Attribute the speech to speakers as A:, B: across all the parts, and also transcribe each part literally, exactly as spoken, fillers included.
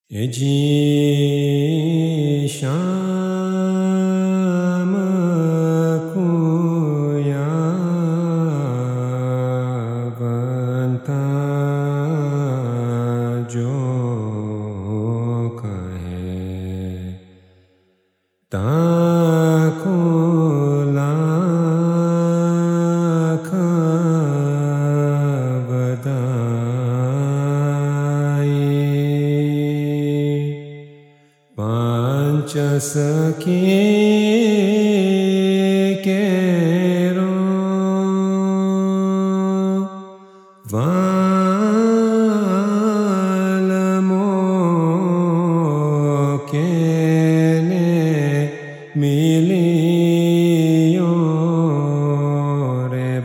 A: ए जी श्याम को यावंता जो कहे ताको लाख पांच सखी केरो वालमो केने मिलियो रे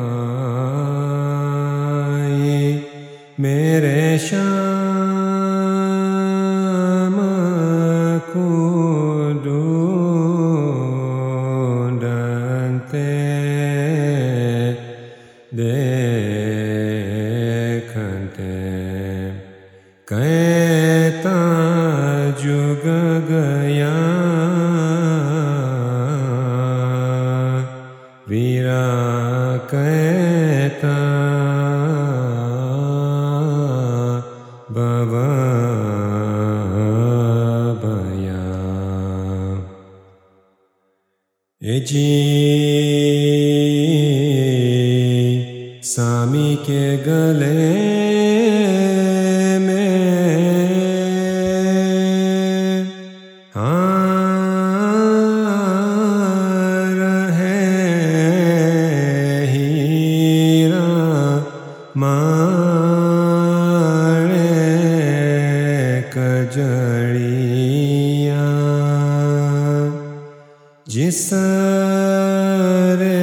A: बाई मेरे श्याम को ढूंढते देखते कहता जुग गया वीरा कहता भवा भया ए जी स्वामी के गले में हार है हीरा माणिक जड़िया जिस रे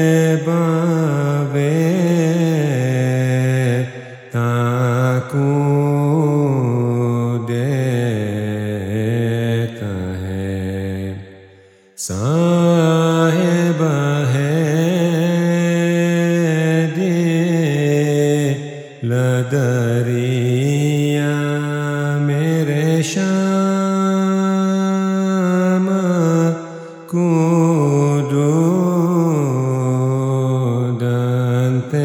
A: बावे ताकू देता है साहेब है दिल दरिया मेरे श्याम को ढूंढते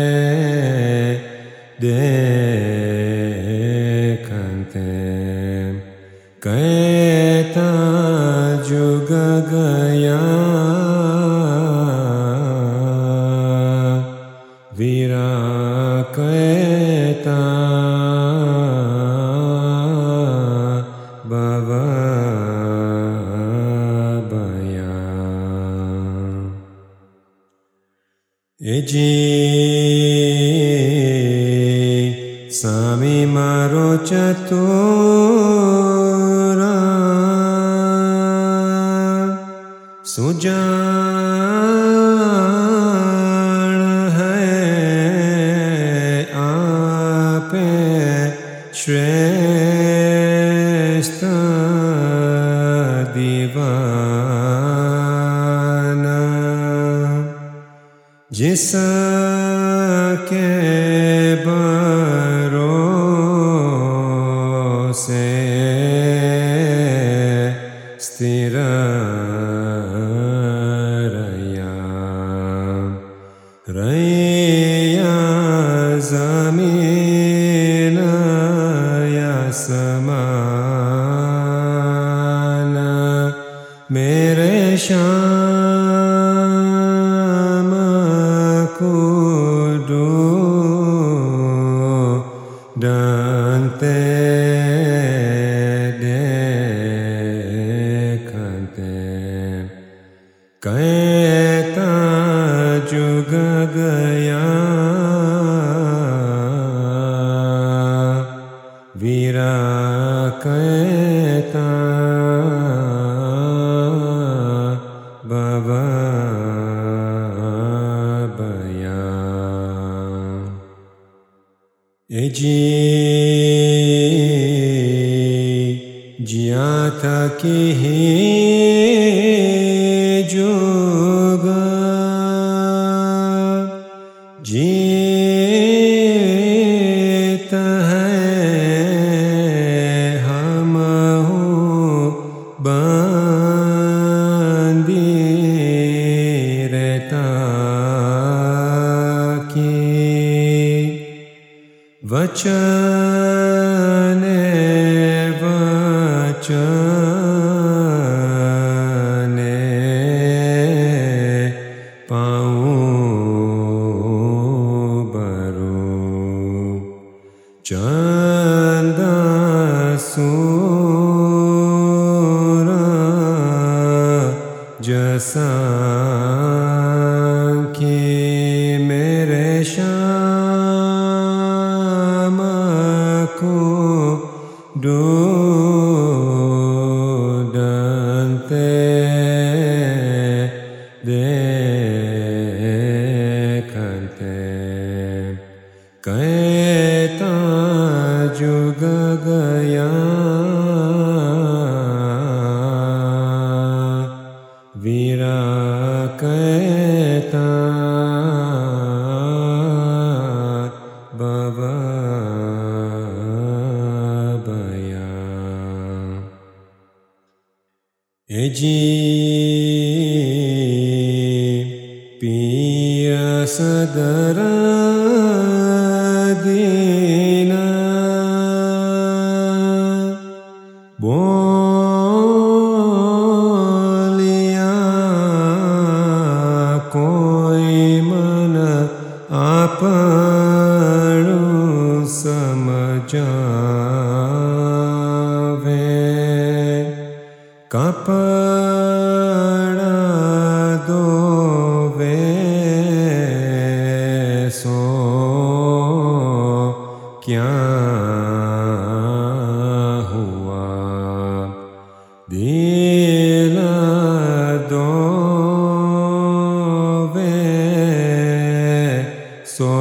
A: देखते कहता जुग गया वीरा कहता भवा भया ए जी स्वामी मारो चतुरा सुजान है आपे श्रेष्ठ दीवाना जिसके भरोसे स्थिर रया रया ज़मीन आसमान मेरे श्याम को ढूंढते देखते कहता जुग गया वीरा कहता भवा भया ए जी जिया था कि ही जोग जीत है वचने वचने पाऊं बरू चंद सूर जसा कि मेरे श्याम को ढूंढते देखते कहता जुग गया वीरा कहता बवा बया ए जी पिया सदर दीना बोलिया कोई मन आपणु समझावे कपड़ा धोवे सो क्या हुआ दिल धोवे सो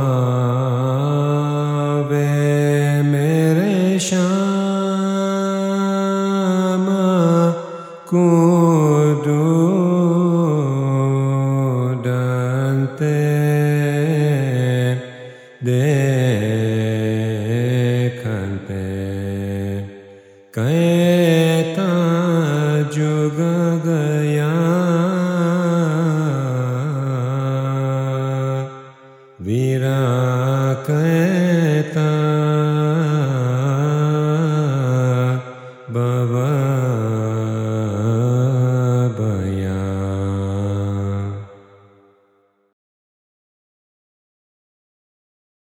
A: पावे मेरे श्याम को ढूंढते देखते कहता जुग गया वीरा कहता